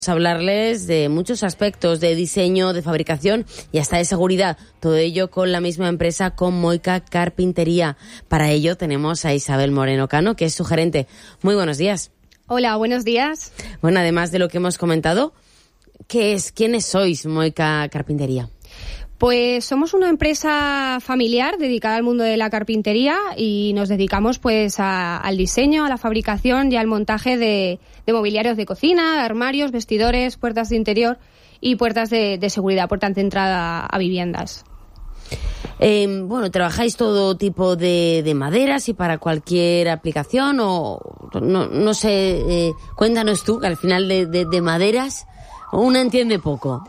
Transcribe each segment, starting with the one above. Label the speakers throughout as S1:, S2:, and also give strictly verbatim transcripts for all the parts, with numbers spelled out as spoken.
S1: Hablarles de muchos aspectos de diseño, de fabricación y hasta de seguridad. Todo ello con la misma empresa, con Moika Carpintería. Para ello tenemos a Isabel Moreno Cano, que es su gerente. Muy buenos días.
S2: Hola, buenos días.
S1: Bueno, además de lo que hemos comentado, ¿qué es? ¿Quiénes sois, Moika Carpintería?
S2: Pues somos una empresa familiar dedicada al mundo de la carpintería y nos dedicamos pues a, al diseño, a la fabricación y al montaje de, de mobiliarios de cocina, armarios, vestidores, puertas de interior y puertas de, de seguridad, puertas de entrada a viviendas.
S1: Eh, bueno, ¿trabajáis todo tipo de, de maderas y para cualquier aplicación o no, no sé, eh, cuéntanos tú, que al final de, de, de maderas uno entiende poco.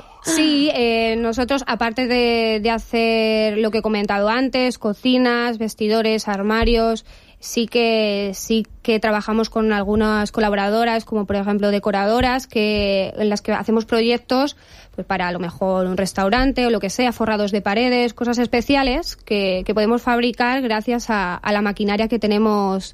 S2: Sí, eh, nosotros, aparte de, de hacer lo que he comentado antes, cocinas, vestidores, armarios, sí que sí que trabajamos con algunas colaboradoras, como por ejemplo decoradoras, que en las que hacemos proyectos pues para a lo mejor un restaurante o lo que sea, forrados de paredes, cosas especiales que, que podemos fabricar gracias a, a la maquinaria que tenemos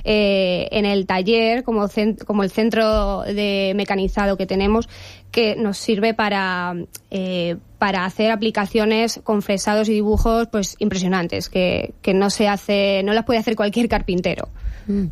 S2: Eh, en el taller, como, cent- como el centro de mecanizado que tenemos, que nos sirve para, eh, para hacer aplicaciones con fresados y dibujos pues impresionantes, que, que no se hace, no las puede hacer cualquier carpintero.
S1: Mm.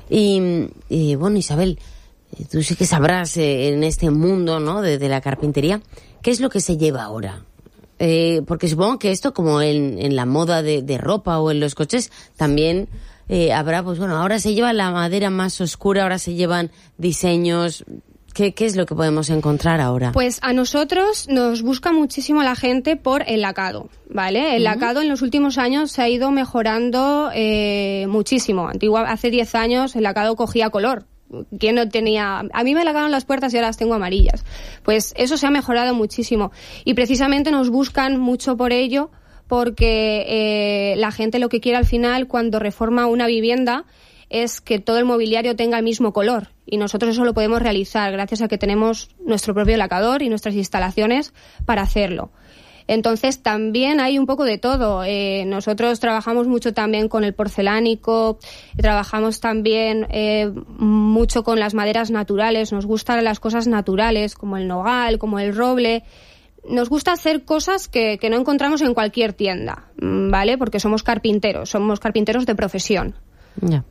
S1: Y, y bueno, Isabel, tú sí que sabrás eh, en este mundo, ¿no?, de, de la carpintería, ¿qué es lo que se lleva ahora? Eh, porque supongo que esto, como en, en la moda de, de ropa o en los coches, también Eh, habrá, pues bueno, ahora se lleva la madera más oscura, ahora se llevan diseños. ¿Qué, qué es lo que podemos encontrar ahora?
S2: Pues a nosotros nos busca muchísimo la gente por el lacado, ¿vale? El uh-huh. lacado en los últimos años se ha ido mejorando eh, muchísimo. Antigua, hace diez años el lacado cogía color. ¿Quién no tenía? A mí me lacagaron las puertas y ahora las tengo amarillas. Pues eso se ha mejorado muchísimo. Y precisamente nos buscan mucho por ello, porque eh, la gente lo que quiere al final cuando reforma una vivienda es que todo el mobiliario tenga el mismo color, y nosotros eso lo podemos realizar gracias a que tenemos nuestro propio lacador y nuestras instalaciones para hacerlo. Entonces también hay un poco de todo. Eh, nosotros trabajamos mucho también con el porcelánico, trabajamos también eh, mucho con las maderas naturales, nos gustan las cosas naturales como el nogal, como el roble. Nos gusta hacer cosas que, que no encontramos en cualquier tienda, ¿vale? Porque somos carpinteros, somos carpinteros de profesión.
S1: Ya.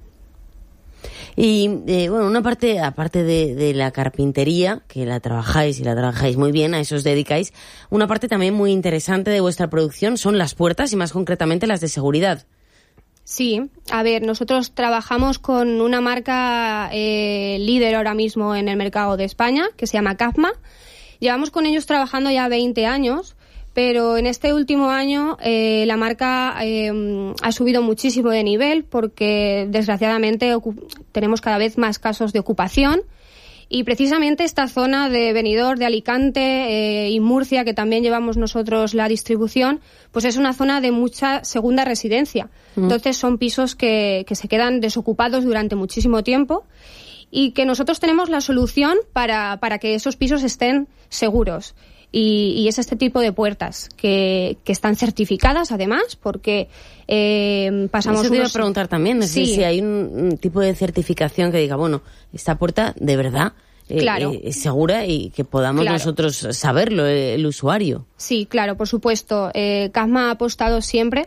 S1: Y, eh, bueno, una parte, aparte de, de la carpintería, que la trabajáis y la trabajáis muy bien, a eso os dedicáis, una parte también muy interesante de vuestra producción son las puertas y más concretamente las de seguridad.
S2: Sí, a ver, nosotros trabajamos con una marca eh, líder ahora mismo en el mercado de España, que se llama Cafma. Llevamos con ellos trabajando ya veinte años, pero en este último año eh, la marca eh, ha subido muchísimo de nivel porque desgraciadamente ocu- tenemos cada vez más casos de ocupación, y precisamente esta zona de Benidorm, de Alicante eh, y Murcia, que también llevamos nosotros la distribución, pues es una zona de mucha segunda residencia. Mm. Entonces son pisos que, que se quedan desocupados durante muchísimo tiempo, y que nosotros tenemos la solución para, para que esos pisos estén seguros. Y, y es este tipo de puertas que, que están certificadas, además, porque eh, pasamos...
S1: Eso te
S2: unos...
S1: iba a preguntar también, es
S2: sí.
S1: decir, si hay un, un tipo de certificación que diga, bueno, esta puerta de verdad eh,
S2: claro.
S1: eh, es segura y que podamos
S2: claro.
S1: nosotros saberlo, el, el usuario.
S2: Sí, claro, por supuesto. Eh, Cafma ha apostado siempre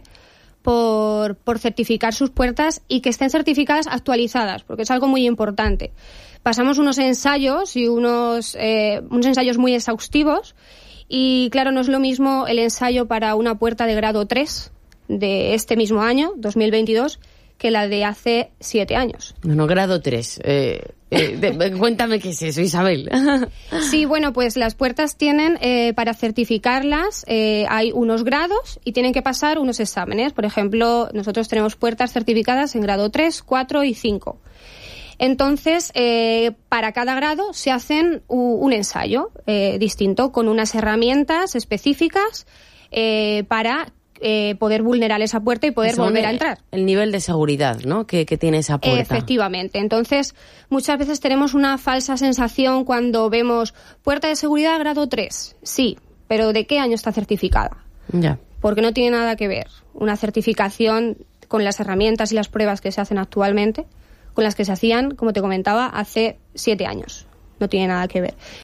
S2: por, por certificar sus puertas y que estén certificadas actualizadas, porque es algo muy importante. Pasamos unos ensayos y unos, eh, unos ensayos muy exhaustivos, y claro, no es lo mismo el ensayo para una puerta de grado tres de este mismo año, dos mil veintidós, que la de hace siete años.
S1: Bueno, grado tres. Eh, eh, de, cuéntame qué es eso, Isabel.
S2: Sí, bueno, pues las puertas tienen, eh, para certificarlas, eh, hay unos grados y tienen que pasar unos exámenes. Por ejemplo, nosotros tenemos puertas certificadas en grado tres, cuatro y cinco. Entonces, eh, para cada grado se hacen u, un ensayo eh, distinto, con unas herramientas específicas eh, para eh, poder vulnerar esa puerta y poder volver a entrar.
S1: El nivel de seguridad, ¿no?, que, que tiene esa puerta.
S2: Efectivamente. Entonces, muchas veces tenemos una falsa sensación cuando vemos puerta de seguridad grado tres. Sí, pero ¿de qué año está certificada?
S1: Ya.
S2: Porque no tiene nada que ver una certificación con las herramientas y las pruebas que se hacen actualmente con las que se hacían, como te comentaba, hace siete años. no tiene nada que ver.